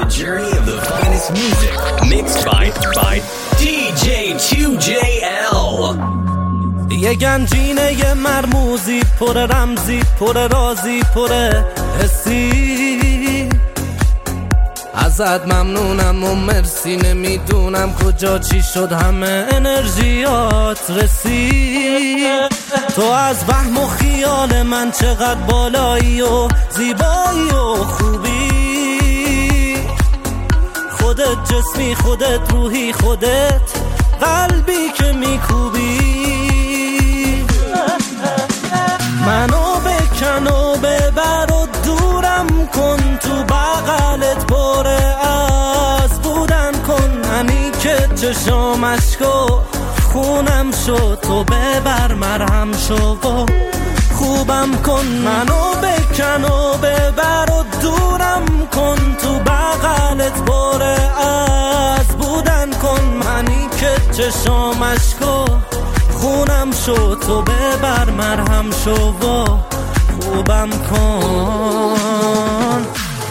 journey of the finest music, mixed by DJ 2JL. یه گنجینه یه مرموزی، پر رمزی، پر رازی، پر حسی. ازت ممنونم و مرسی، نمیدونم کجا چی شد همه انرژیات رسید. تو از وهم و خیال من چقدر بالایی و زیبایی و خوبی. خودت جسمی، خودت روحی، خودت قلبی که میکوبی. منو بکن و ببر و دورم کن، تو بغلت پر از بودن کن. منی که چشام اشکو خونم شد، تو ببر مرهم شو و خوبم کن. منو بکن و ببر و دورم کن، تو بغلت پر از بودن کن. منی که چشام اشکو خونم شو، تو ببر مرهم شو و خوبم کن.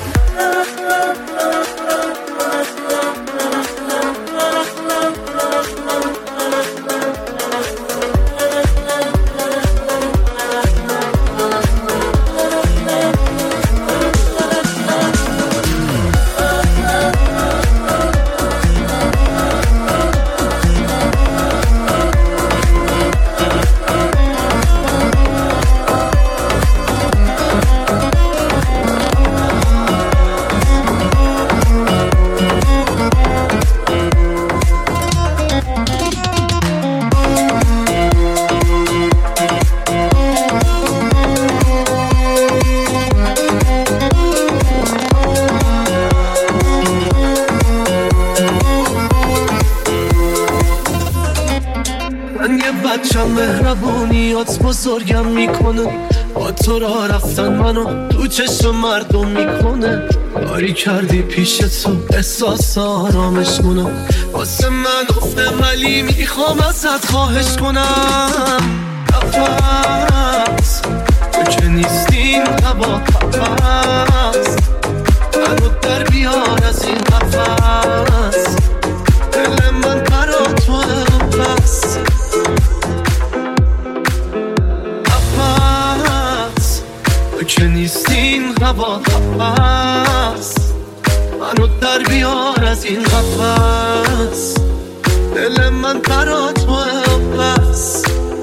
مهربونیات بزرگم میکنه، با تو را رفتن منو تو چشم مردم میکنه. کاری کردی پیش تو احساس آرامش کنم، واسه من افته ولی میخوام ازت خواهش کنم. نفس تو که نیستین هوا هست، منو در بیار از این قفس. دل من برا تو بس، که نیستین هوا هست. منو در بیار از این قفس، دل من برا تو بس.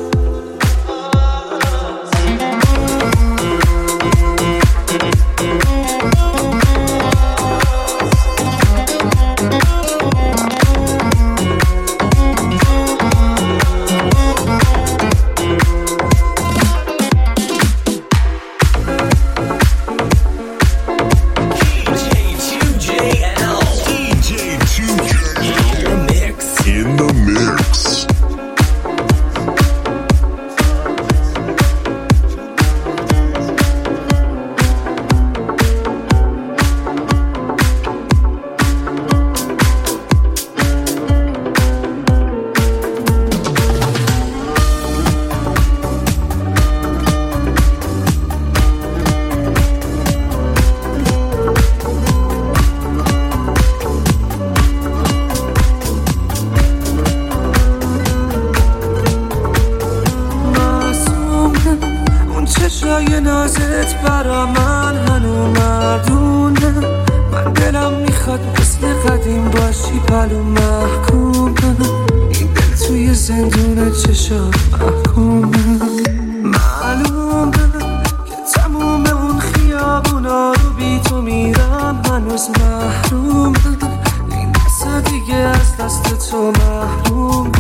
چشای نازت برا من هنو مردونه. من دلم میخواد مثل قدیم باشی پلو محکومه. این دل توی زندون چشات محکومه. معلومه که تموم اون خیابونا رو بی تو میرم هنوز محرومه. این دسته دیگه از دست تو محرومه.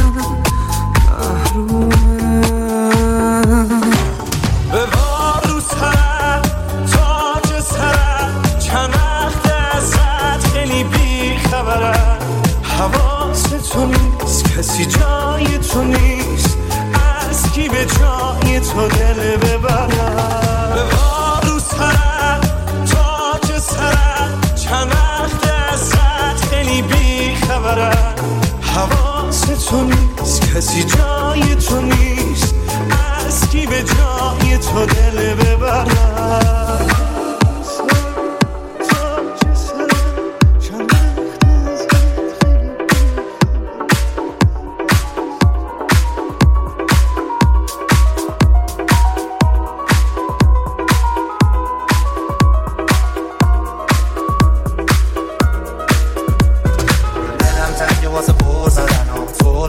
ببار رو سرم تاج سرم، چنخت ازت خیلی بی خبرم. حواس تو نیست، کسی جای تو نیست، از کی به جای تو دل ببرم. ببار رو سرم تاج سرم، چنخت ازت خیلی بی خبرم. حواس تو نیست، کسی جای تو نیست، از کی به جای تو دل ببرم.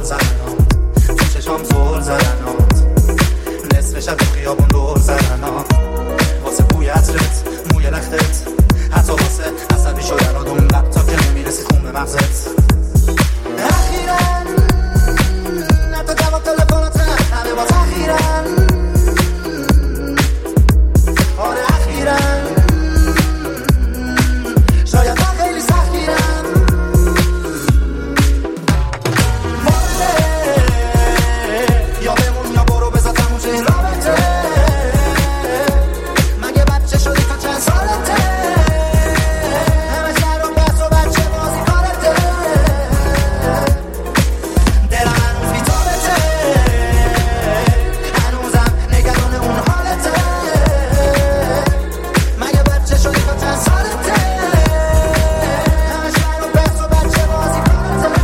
زل زدنات تو چشام زل زدنات نصف شب تو خیابون دور زدنات واسه بوی عطرت موی لختت حتی واسه عصبی شدن و دون لپتاپ که نمیرسی خون به مغزت اخیراً حتی جواب تلفنات همه باز اخیراً آره اخیراً شاید من خیلی سختگیرم یا بمون یا برو بذار تموم شه این رابطه مگه بچه شدی تا چند سالته همه شهر و بس و بچه بازی کارته دلم هنوز بیتابته هنوزم نگران اون حالته مگه بچه شدی تا چند سالته همه شهر و بس و بچه بازی کارته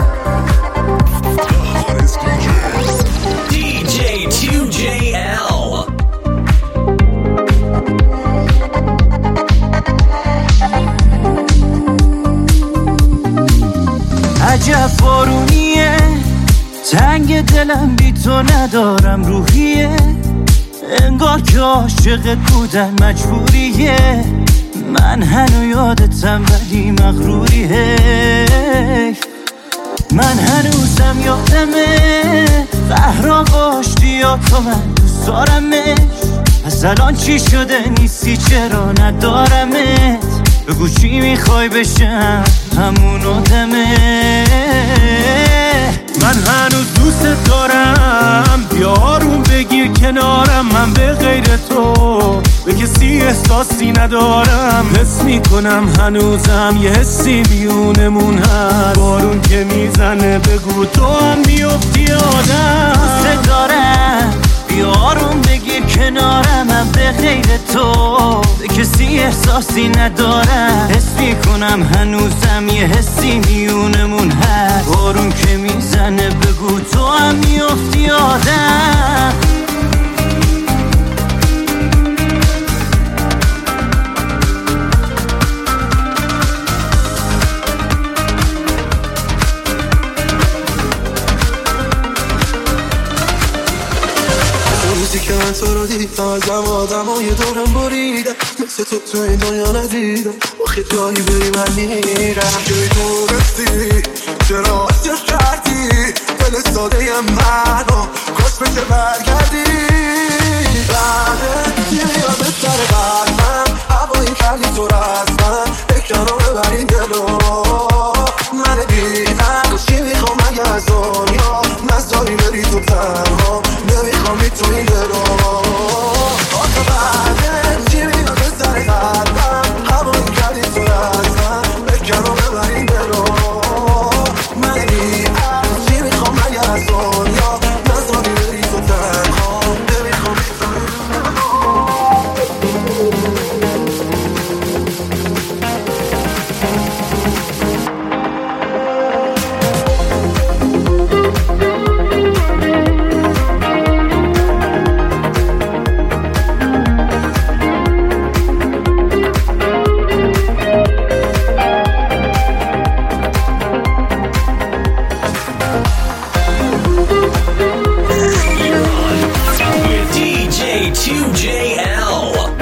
DJ 2JL. عجب بارونیه تنگ دلم بی تو ندارم روحیه انگار که عاشقت بودن مجبوریه من هنو یادتم ولی مغروریه من هنوزم یادمه قهران آشتیاتو من دوست دارمش از الان چی شده نیستی چرا ندارمت بگو چی میخوای بشم همون آدمه من هنوز دوست دارم بیا آروم بگیر کنارم من به غیر تو به کسی احساسی ندارم حس میکنم هنوزم یه حسی میونمون هست بارون که میزنه بگو تو هم میفتی آدم دوست دارم بیا آروم بگیر کنارم من به غیر تو به کسی احساسی ندارم حس میکنم هنوزم یه حسی میونمون هست بارون که میزنه بگو تو هم میفتی آدم روزی که من تو رو دیدم ازم آدمای دورم بریدم مثل تو این دنیا ندیدم آخه جایی بری من میرم جایی تو رسی چرا اصیح کردی دل ساده منو کاش بشه برگردی بعدت یه یاد سر قلبم هوایی کردی تو رسمم بکنم ببرین دلو من بیدم چی میخوام اگه از دنیا نزداری بری تو تنها نمیخوام بی تو این دلو آخه بعدت چی میاد سر قلبم هوایی کردی تو رسمم بکنم ببرین دلو من بیدم چی میخوام اگه از دنیا نزداری بری تو تنها نمیخوام بی تو این With DJ 2JL.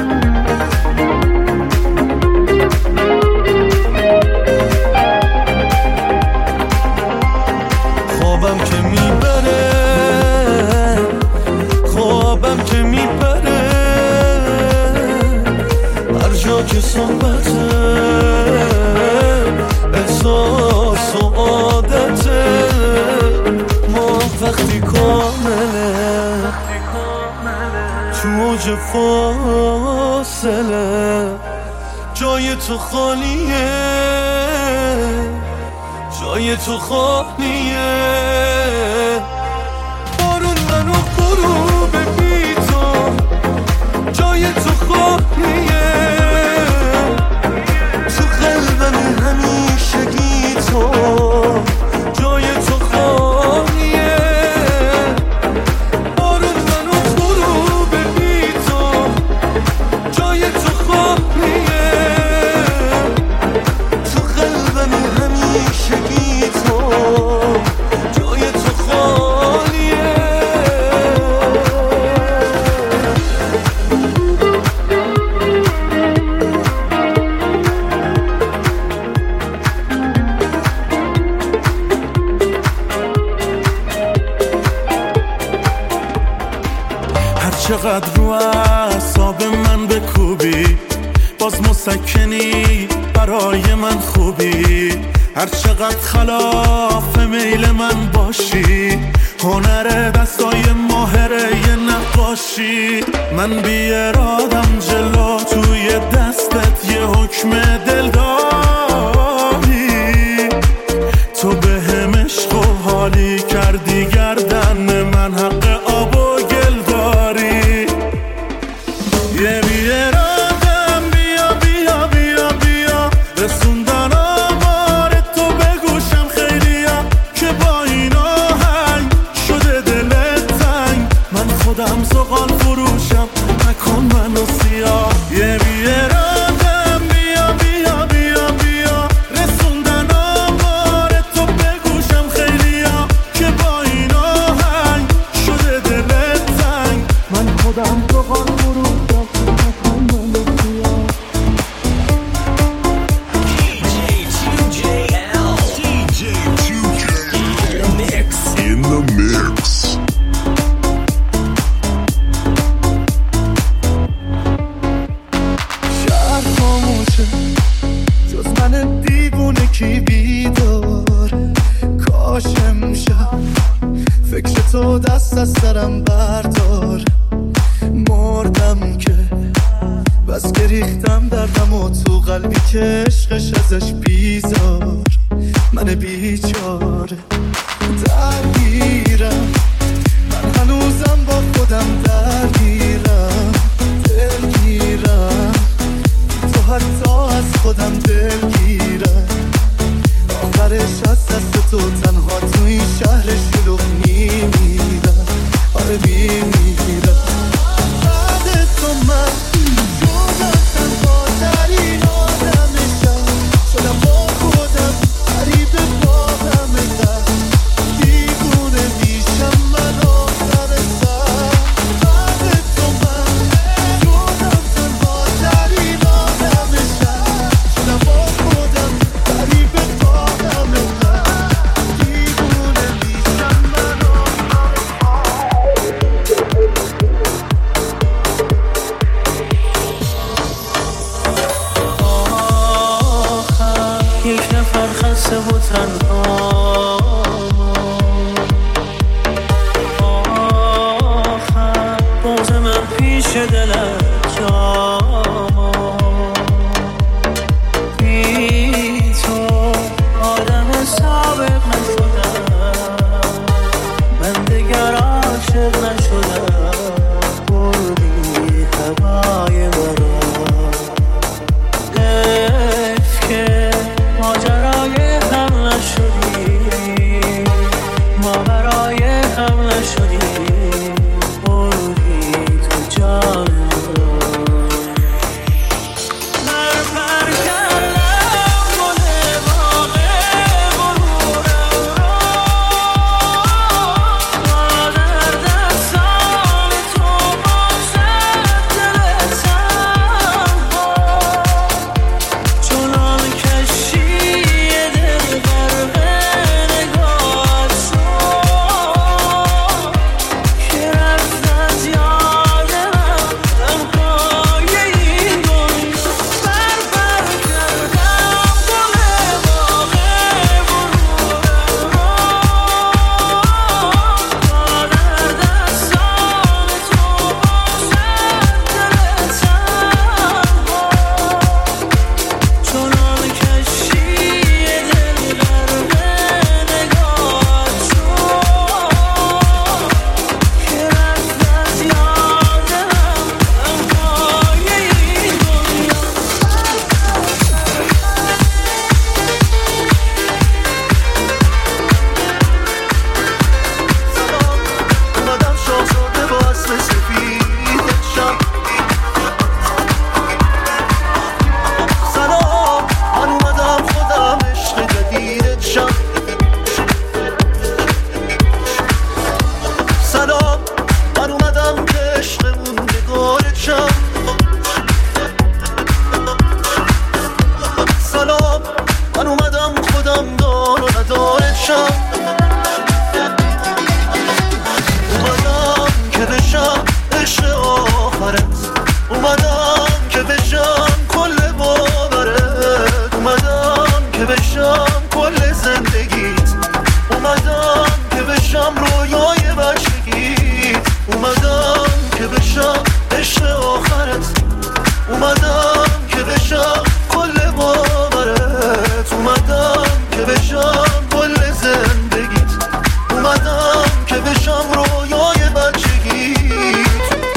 خوابم که میبره خوابم که میبره هر جا که صحبته احساس و عادته ما وقتی کامله تو اوج فاصله جای تو خالیه جای تو خالیه بارون منو غروب بی تو جای تو خالیه تو قلبم همیشگی تو جای تو خالیه بارون منو غروب بی تو جای تو خالیه تو قلبم همیشگی تو جای تو چقدر رو اعصاب من بکوبی، باز مسکنی برای من خوبی. هر چقدر خلاف میل من باشی، هنر دستای ماهره یه نقاشی. من بی ارادم جلو توی دستت یه حکم دل داری. تو به هم عشق و حالی کردی، گردن من حق آب و گل داری. یه بی ارادم بیا بیا بیا بیا، رسوندن آمار تو بگوشم خیلیا، که با این آهنگ شده دلت تنگ. من خودم زغال فروشم، نکن منو سیاه. یه بی ارادم بیا بیا بیا بیا، رسوندن آمار تو بگوشم خیلیا، که با این آهنگ شده دلت تنگ. من خودم زغال فروشم، نکن منو سیاه. In the mix. شهر خاموشه جز من دیوونه کی بیدار. کاش امشب فکر تو دست از سرم بردار. مردم که بس که ریختم دردم و تو قلبی که عشقش ازش بیزار. من بیچاره درگیرم، من هنوزم با خودم درگیرم. دلگیرم تو حتی از خودم دلگیرم. آخرش از دست تو تنها تو این شهر شلوغ میمیرم. آره میمیرم. بعد تو من شدم تنها در این آدمشم. شدم با خودم قریب بادمشم. دیوونه میشم من آخر سر. بعد تو من شدم تنها در این آدمشم. شدم با خودم قریب بادمشم. دیوونه میشم من آخر یک نفر خسته و تنها. آخر باز من پیش دلت جا. بی تو آدم سابق نشدم، من دیگر عاشق نشدم. بردی هوای مرا، حیف که ماجرای هم نشدی، ما برای هم نشدی. بردی تو جان من پر کردم گل باغ غرورم را. در دستان تو باشد دل تنها. چنان کشتی دل غرق نگاهت شد، که رفت از یاد من تنهای این دنیا. بر کردم گل باغ غرورم را. در دستان تو باشد دل تنها. چنان کشتی دل غرق نگاهت شد، که رفت از یاد من تنهای این دنیا. سلام اومدم شاهزاده با اصل سفیدشم. سلام من اومدم خودم عشق جدیدشم. سلام من اومدم که عشقمون نگارشم. سلام من اومدم خودم دار و ندارشم. اومدم که بشم عشق که بشم کل زندگیت، اومدم که بشم رویای بچگیت، اومدم که بشم عشق آخرت، اومدم که بشم کل باورت، اومدم که بشم کل زندگیت، اومدم که بشم رویای بچگیت.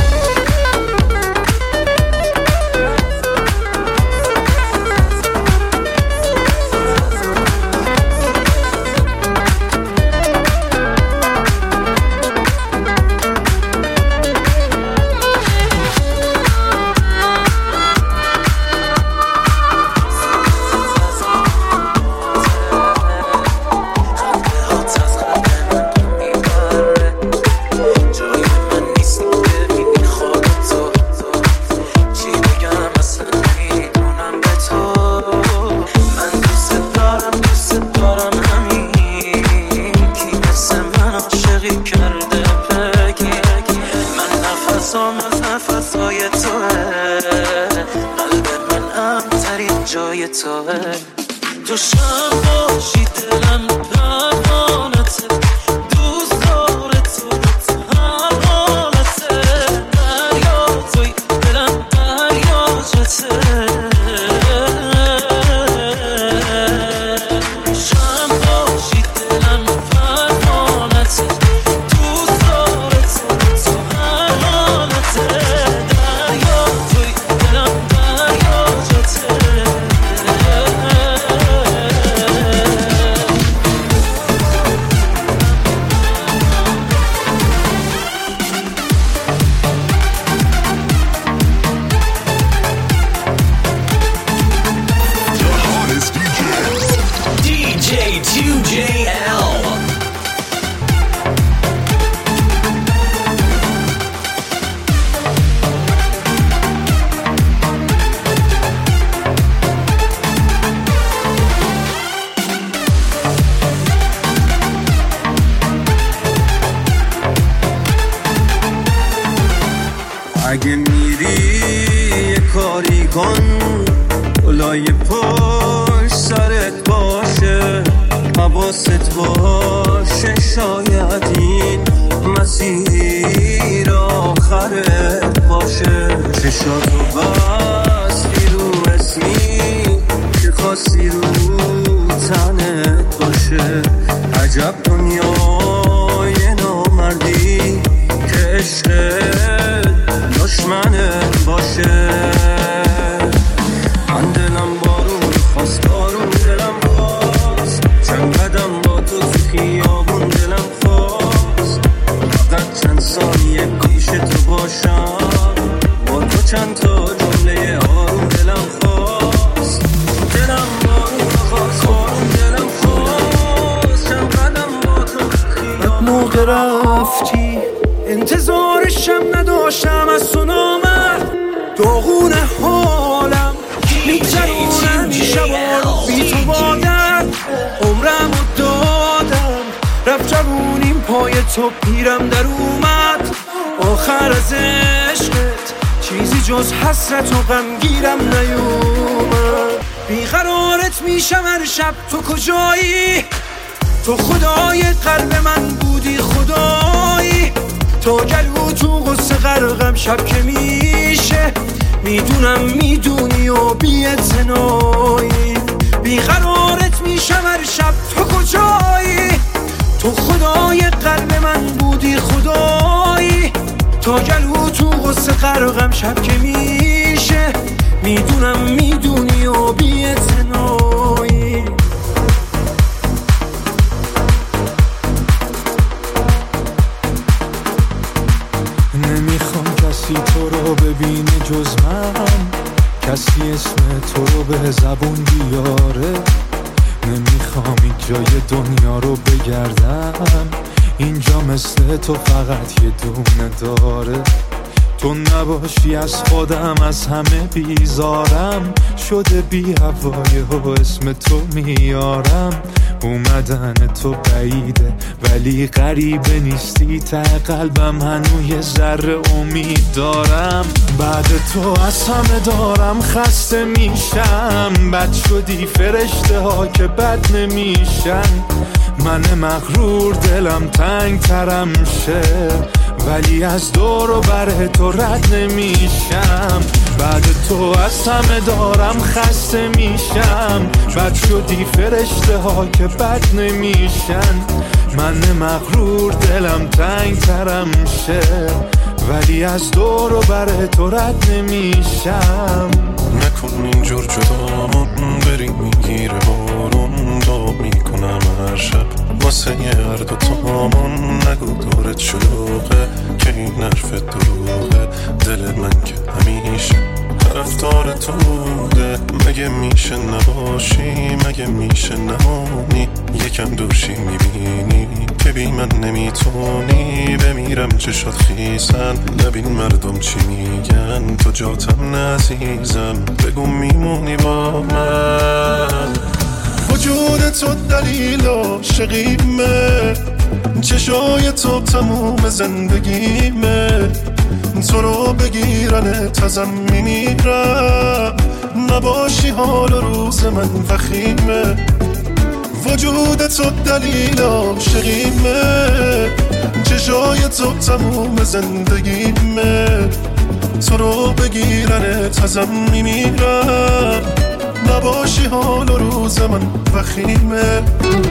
تو شب باشی دلم پروانته، دوست داره تو هر حالته، دریا توی دلم دریاچته، شب باشی دلم پروانته، دوست داره تو هر حالته، دریا توی دلم دریاچته. اگه میری یه کاری کن، لای پشت سرت باشه، حواست باشه، شاید این مسیر آخرت باشه. چشاتو بستی رو اسمی که خواستی رو تنت باشه، عجب دنیای نامردی که عشقت دشمنت باشه. من دلم بارون خواست، بارون دلم خواست، چند قدم با تو خیابون دلم خواست، فقط چند ثانیه پیش تو باشم، با تو چند تا جمله آروم دلم خواست. دلم بارون خواست، بارون دلم خواست، چند قدم با تو خیابون. موقع رفتی انتظارشم نداشتم، از تو نامد داغون حالم، میگذرونم این شبا رو بی تو بادم، عمرم رو دادم، رفت جوونیم پای تو، پیرم در اومد، آخر از عشقت چیزی جز حسرت و غمگیرم نیومد. بیقرارت میشم هر شب، تو کجایی؟ تو خدای قلب من بودی، خدایی تو گلو تو غصه غرقم، شب که میشه میدونم میدونی و بی‌اعتنایی. بیقرارت میشم هر شب، تو کجایی؟ تو خدای قلب من بودی، خدایی تو گلو تو غصه غرقم، شب که میشه میدونم میدونی و بی‌اعتنایی. نمیخوام کسی تو رو ببینه جز من، کسی اسم تو رو به زبون بیاره، نمیخوام این جای دنیا رو بگردم، اینجا مثل تو فقط یه دونه داره. تو نباشی از خودم از همه بیزارم، شده بی هوای و اسم تو میارم، اومدن تو بعیده ولی غریبه نیستی، ته قلبم هنوز یه ذره امید دارم. بعد تو از همه دارم خسته میشم، بد شدی فرشته ها که بد نمیشن. من مغرور دلم تنگ ترم شه ولی از دور و بر تو رد نمیشم. بعد تو از همه دارم خسته میشم، بد شدی فرشته ها که بد نمیشن. من مغرور دلم تنگ ترم شه ولی از دور و بر تو رد نمیشم. نکن اینجور جدامون بریم میگیره بارون، دعا میکنم هر شب واسه هر دو تامون. نگو دورت شلوغه که این حرف دروغه، دل من که همیشه رفتار تو بوده. مگه میشه نباشی، مگه میشه نمانی، یکم دورشی میبینی که بی من نمیتونی. بمیرم چشات خیسن، نبین مردم چی میگن، تو جاتم نزیزم بگو میمونی با من. وجود تو دلیل عاشقیمه، چشای تو تموم زندگیمه. تو رو بگیرن تازم میمیرم، نباشی حال روز من وخیمه. وجود تو دلیل عاشقیمه، چشای تو تموم زندگیمه. تو رو بگیرن تازم میمیرم، نباشی حال روز من وخیمه.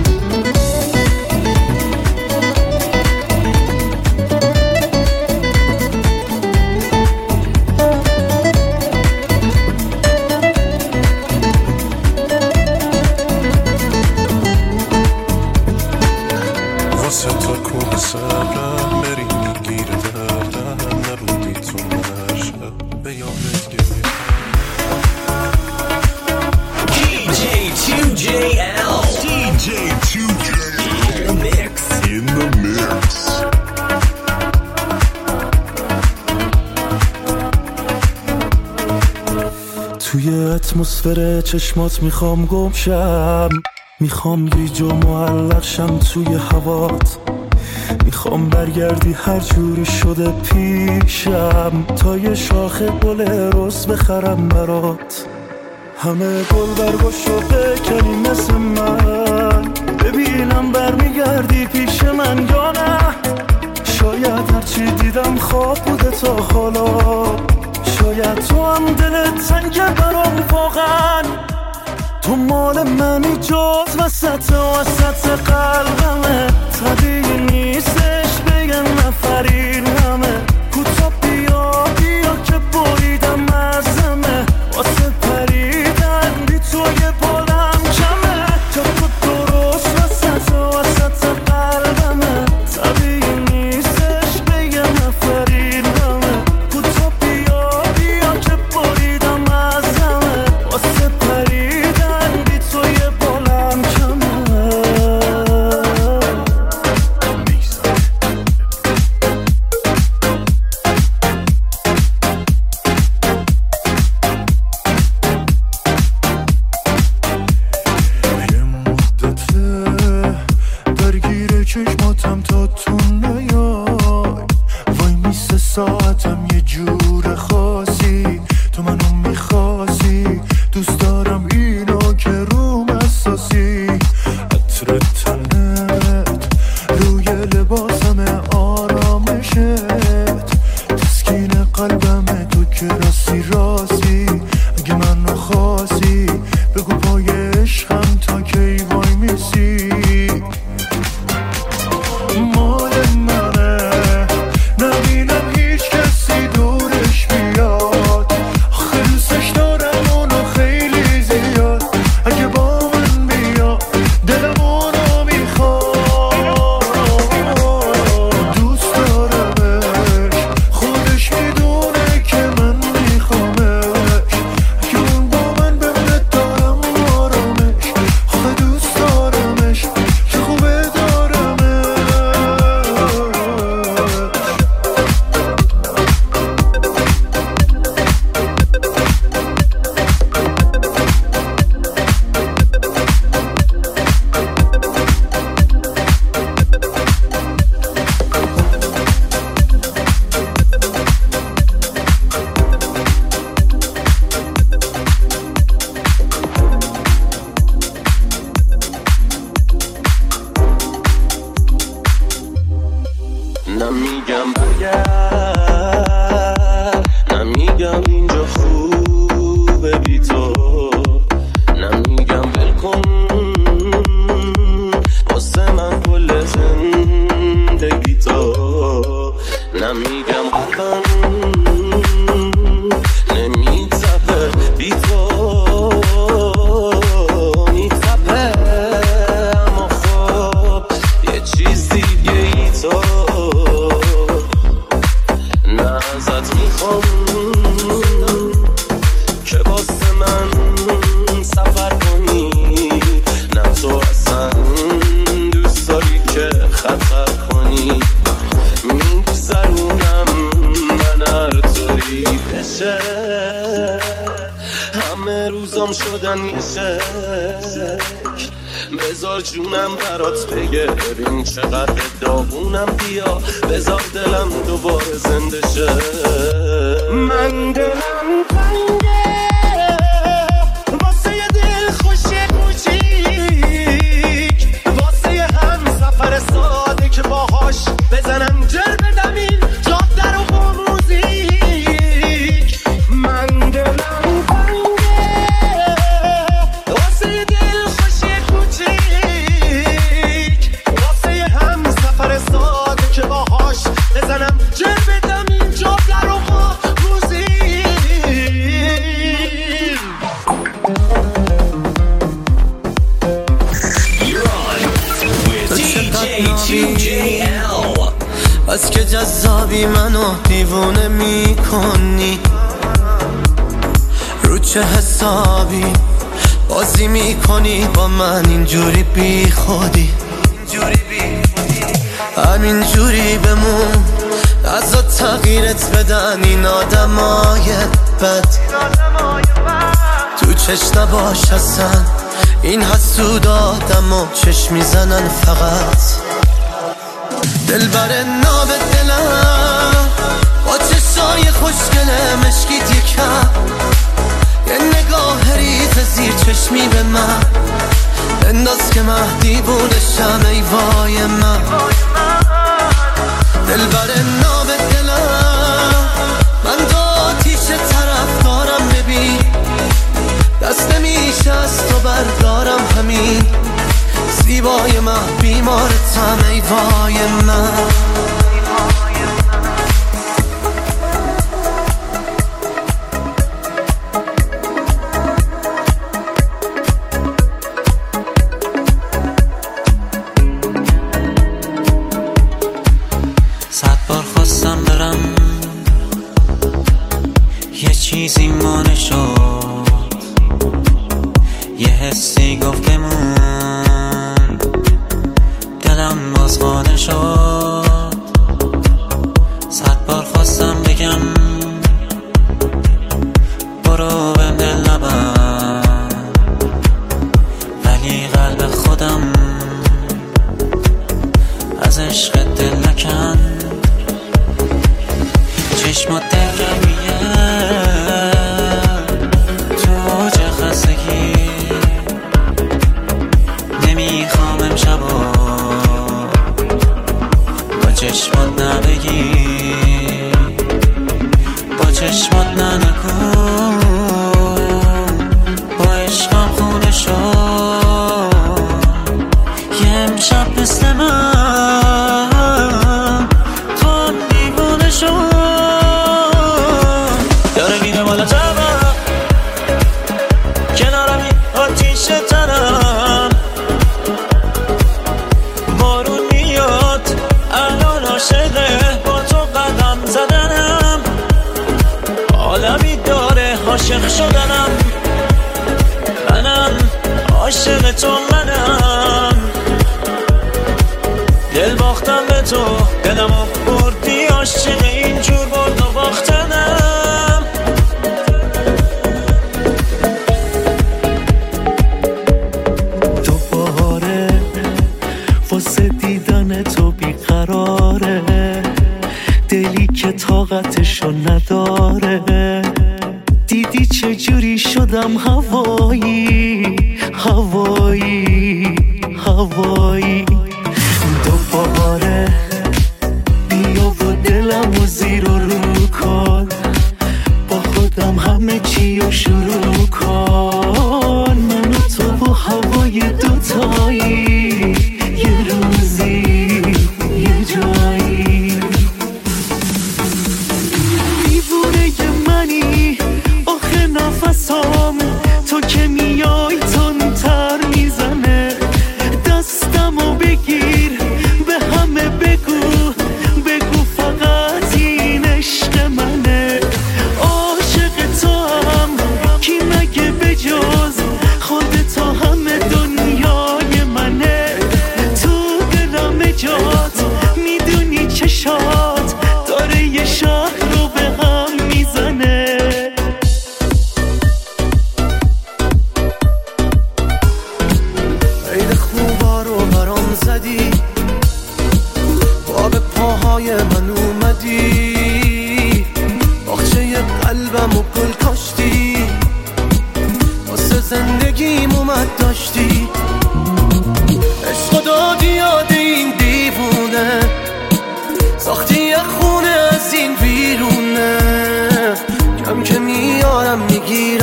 واسه تو کوه صبرم بری میگیره دردم، نبودی تو من شب به یادت گریه. DJ2JL. DJ2JL. Mix. In the mix. توی اتمسفر چشمات میخوام گم شم، میخوام گیج و معلق شم توی هوات. میخوام برگردی هر جوری شده پیشم، تا یه شاخه گل روز بخرم برات. همه گل برگشو بکنی مثل من، ببینم برمیگردی پیش من یا نه. شاید هرچی دیدم خواب بوده تا حالا، شاید تو هم دلت تنگه برام واقعا. تو مال منی جز وسط قلبمه، طبیعی نیستش بگن نفرینمه. کوتا بیا که بریدم ازمه، واسه پریدن بی تو یه بالم کمه. تا تو درست وسط قلبمه، طبیعی نیستش بگن نفرینمه. کوتا بیا که بریدم ازمه، واسه پریدن بی تو یه بالم کمه. میکشه بذار جونم برات بگه ببین چقدر داغونم بیا بذار دلم دوباره زنده شه من دلم تنگه واسه یه دل خوش کوچیک واسه یه هم سفر ساده که باهاش بزنم جر بدم این جاده رو با موزیک من دلم تنگه واسه یه دل خوش کوچیک واسه یه هم سفر ساده که باهاش بزنم جر بدم این جاده رو با موزیک از که جذابی منو دیوونه میکنی رو چه حسابی بازی میکنی با من اینجوری بی خودی همینجوری بمون از تغییرت بدن این آدمای بد تو چشم نباش اصلا این حسود آدم و چشم میزنن فقط دل بر ناب دلم با چشای خوشگله مشکیت یکم یه نگاه ریز زیر چشمی به من بنداز که مهدی بودشم ای وای من دل بر ناب دلم من دو آتیش طرف دارم ببین دست نمیشه از تو بردارم همین زیبای من بیمارتم ای وای من صد بار خواستم برم یه چیزی مانع شد یه حسی گفت بمون دلم باز خانه شد صد بار خواستم بگم برو بهم دل نبر ولی قلب خودم از عشق دل نکن چشمات دلگرمیه تو چه خستگی نمیخوام امشبا با چشمات نبگی با چشمات ننکن با عشقم خونه شد یه امشب مثل من تو هم دیوونه شد داره میره مالا جبم کنارم این آتیش تنم بارون میاد الان عاشقه با تو قدم زدنم عالمی داره عاشق شدنم منم عاشق تو منم دل باختم به تو دلمو بردی عاشق اینجور برد و باختنم دوباره واسه دیدن تو بیقراره دلی که طاقتشو نداره دیدی چجوری شدم هوایی هوایی هوایی دوباره بیا و دلم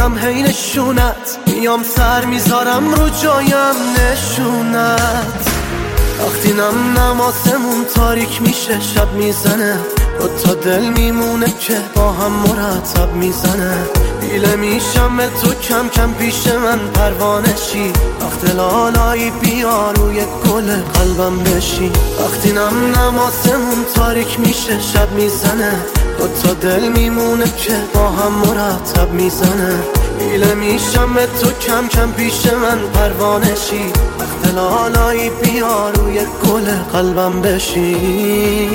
میبینم هی نشونت، میام سر میذارم رو جایم نشونت. وقتی نم آسمون تاریک میشه شب میزنه، تا دل میمونه که با هم مرتب میزنه. دیله میشم به تو کم کم پیش من پروانه شی، وقت لالایی بیا روی گل قلبم بشی. وقتی نم آسمون تاریک میشه شب میزنه، تا دل میمونه که با هم مرتب میزنه. دیله میشم به تو کم کم پیش من پروانه شی، وقت لالایی بیا روی گل قلبم بشی.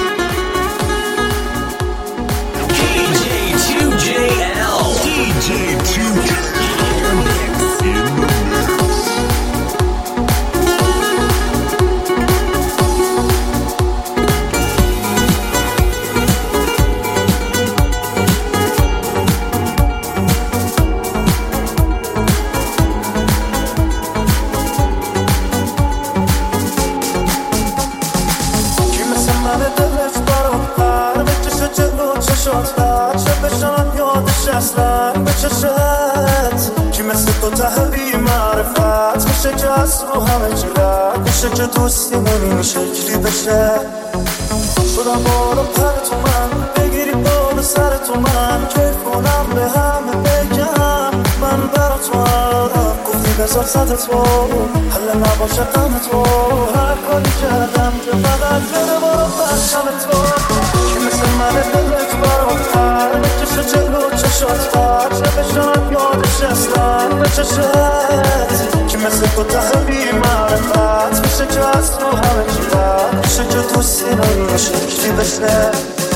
کی مثل تو ته بی معرفت میشه که از رو همه چی رد میشه، که دوستیمون این شکلی بشه. شدم بالا پر تو من بگیری بالا سر تو من، کیف کنم به همه بگم من برا تو هم. گفتی بذار صد تو حل نباشه غم تو، هر کاری کردم که فقط بره برا بشم تو. کی مثل من دلت برا پر بکشه جلو چشات خط بشم یادش اصلا به چشت. کی مثل تو ته بی معرفت میشه که از تو همه چی رد میشه، که دوستی رو شکلی بشه.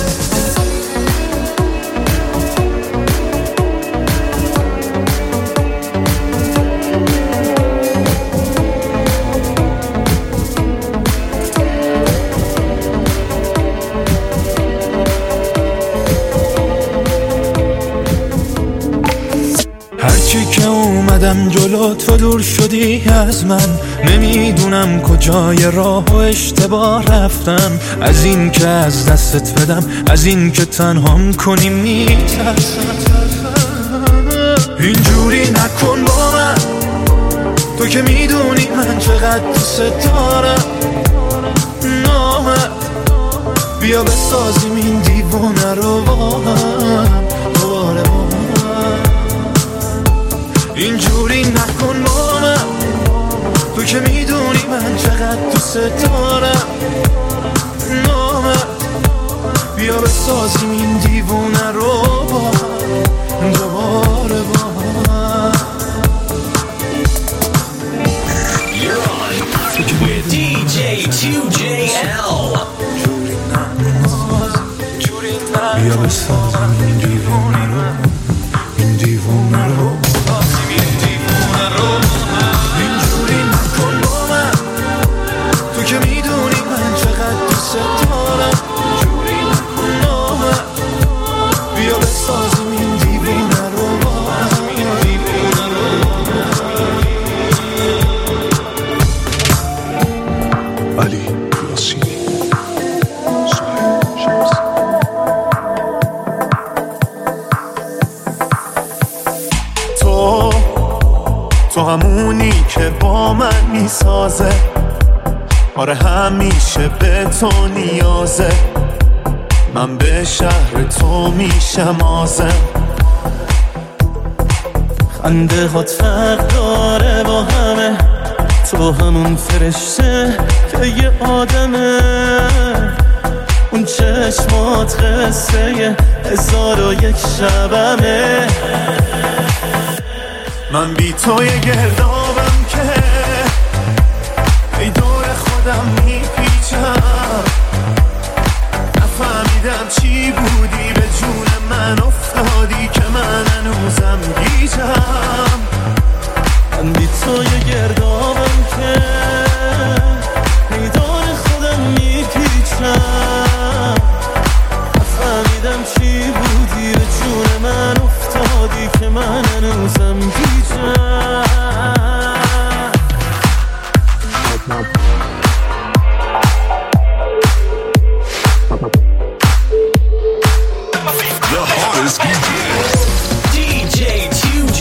هرچی که اومدم جلو تو دور شدی از من، نمیدونم کجای راه و اشتباه رفتم. از این که از دستت بدم، از این که تنهام کنی میترسم. اینجوری نکن با من، تو که میدونی من چقدر دوست دارم. نامه بیا بسازیم این دیوونه رو با هم دوباره با هم. اینجوری نکن با من، تو که میدونی من چقدر دوست دارم. نامه بیا بسازیم این دیوونه رو با هم دوباره با هم. With DJ 2JL. بیا بسازیم این دیوونه رو، این دیوونه رو. اینجوری نکن با من، تو که میدونی من چقدر دوست دارم. اینجوری نکن با من، بیا بسازیم این دیوونه رو با هم، این دیوونه رو. علی یاسینی سوهیل شمس. تو همونی که با من میسازه، آره همیشه به تو نیازه. من به شهر تو میشم آزم. خنده هات فرق داره با همه، تو همون فرشته که یه آدمه. اون چشمات قصه 1001 شبمه. من بی تو یه گردابم که ای دور خودم میپیچم. نفهمیدم چی بودی به جون من افتادی که من هنوزم گیجم. من بی تو یه گردابم که ای دور خودم میپیچم. نفهمیدم چی بودی به جون من افتادی که من هنوزم گیجم. DJ 2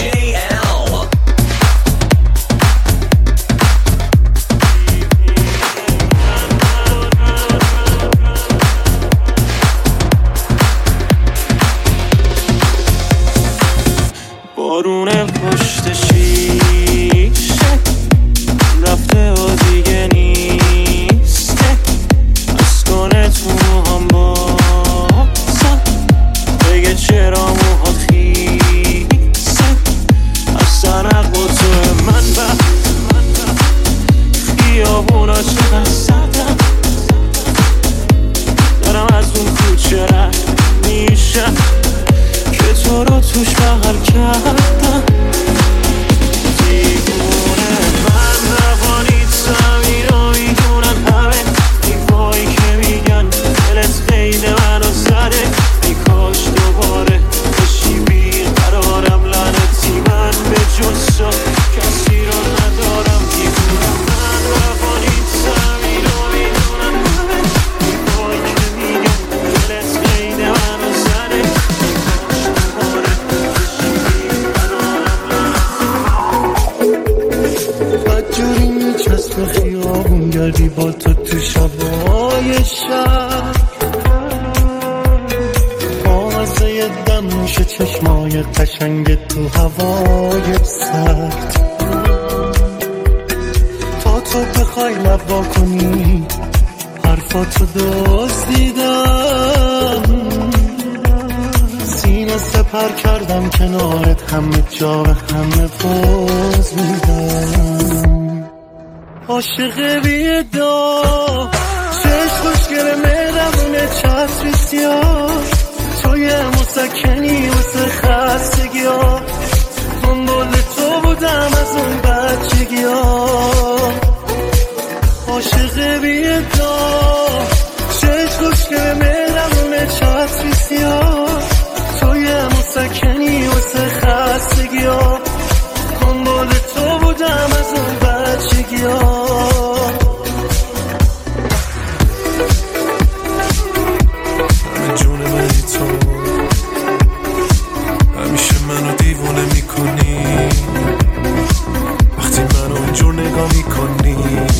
خیابونا چقدر سردم، دارم از اون کوچه رد میشم که تو رو توش بغل کردم. دیوونه من روانی زمین رو میدونن همه دیوایی که میگن دلت قید منو زده. ای کاش دوباره بشی بیقرارم، لعنتی من به جز تو کسی رو ندارم. دیوونه من روانی زمین رو میدونن همه دیوایی که میگن دلت قید منو زده. ای کاش دوباره بشی بیقرارم. بدجوری میچسب خیابون گردی با تو تو شبای شب، آمزه دم میشه چشمای قشنگ تو هوای سرد. تا تو بخوای لب وا کنی حرفاتو دزدیدم، سینه سپر کردم کنارت، همه جا به همه باز میدم. عاشق بیدا چشم خوشگل مهربونه چتری سیاه، توی مسکنی واسه خستگی ها، دنبال تو بودم از اون بچگی ها. عاشق بیدا چشم خوشگل مهربونه چتری سیاه، توی مسکنی واسه خستگی ها، دنبال تو بودم از اون بچگی ها. همه جون منی تو، همیشه منو دیوونه میکنی وقتی منو اینجور نگاه میکنی،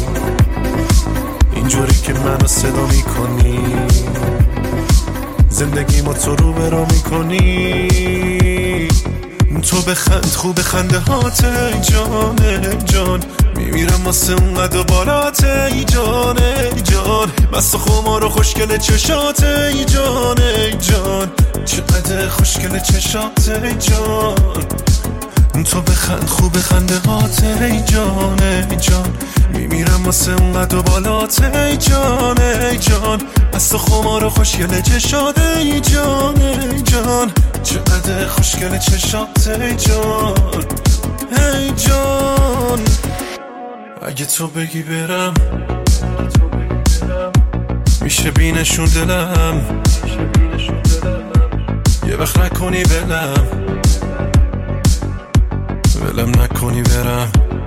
اینجوری که منو صدا میکنی، زندگی ما تو رو برا میکنی. تو بخند خوب خنده هات ای جان ای جان، میمیرم واسه اونقدر بالات ای جان ای جان، مست خمار و خوشگل چشات ای جان ای جان، چقدر خوشگل چشات ای جان. تو بخند خوب خنده هات ای جان ای جان، میمیرم واسه اونقدر بالات ای جان ای جان، مست خمار و خوشگل چشات ای جان ای جان، چقدر خوشگل چشات ای جان ای جان. اگه تو بگی برم میشه بینشون دلم، یه وقت نکنی ولم نکنی برم،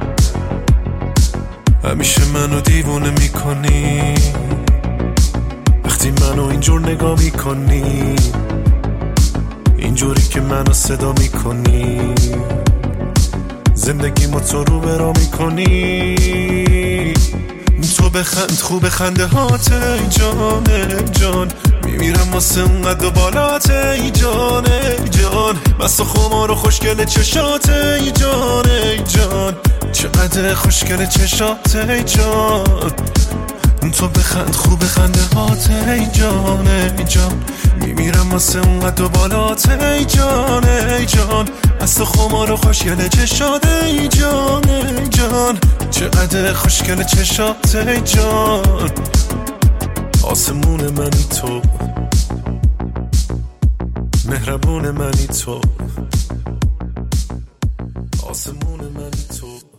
همیشه منو دیوونه میکنی وقتی منو اینجور نگاه میکنی، اینجوری که منو صدا میکنی، زندگی ما تو رو برا میکنی. تو بخند خوب خنده هات ای جان ای جان، میمیرم واسه اونقدر بالات ای جان ای جان، مست خمار و خوشگل چشات ای جان ای جان، چقدر خوشگل چشات ای جان. تو بخند خوب خنده هات ای جان ای جان، میمیرم واسه اونقدر بالات ای جان ای جان، مست خمار و خوشگل چشات ای جان ای جان، چقدر خوشگل چشات ای جان. آسمون منی تو، مهربون منی تو، آسمون منی تو.